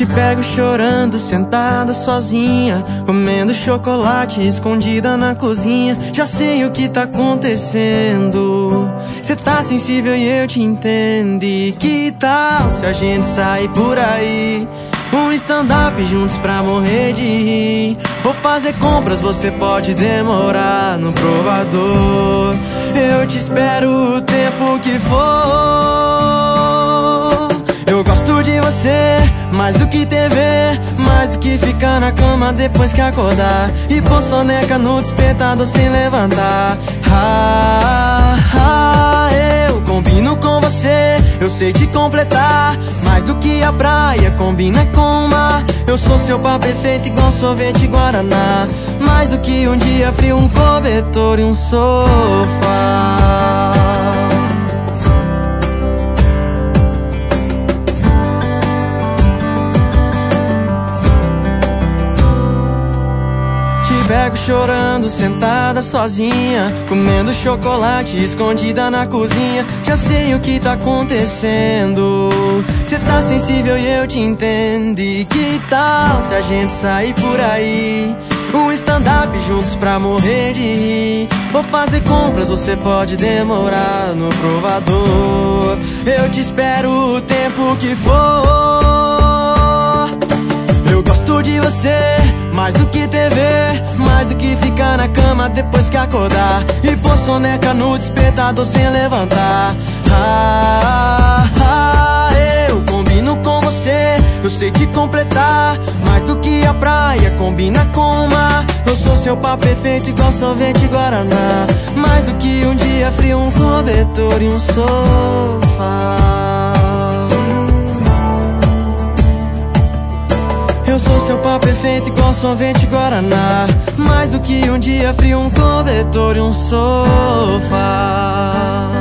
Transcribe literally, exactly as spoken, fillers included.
pego chorando, sentada sozinha, comendo chocolate escondida na cozinha. Já sei o que tá acontecendo, cê tá sensível e eu te entendo. E que tal se a gente sair por aí, um stand-up juntos pra morrer de rir? Vou fazer compras, você pode demorar no provador. Eu te espero o tempo que for. Eu gosto de você, mais do que T V, mais do que ficar na cama depois que acordar e pôr soneca no despertador sem levantar. Ah, ah, eu combino com você, eu sei te completar, mais do que a praia combina com o mar. Eu sou seu par perfeito igual sorvete e guaraná, mais do que um dia frio, um cobertor e um sofá. Pego chorando, sentada sozinha, comendo chocolate escondida na cozinha. Já sei o que tá acontecendo, cê tá sensível e eu te entendo. E que tal se a gente sair por aí, um stand-up juntos pra morrer de rir? Vou fazer compras, você pode demorar no provador. Eu te espero o tempo que for. Eu gosto de você, mais do que T V, mais do que ficar na cama depois que acordar e pôr soneca no despertador sem levantar. Ah, ah, eu combino com você, eu sei te completar, mais do que a praia combina com o mar. Eu sou seu par perfeito igual sorvete e guaraná, mais do que um dia frio, um cobertor e um sofá. Eu sou seu par perfeito igual sorvete e guaraná, mais do que um dia frio, um cobertor e um sofá.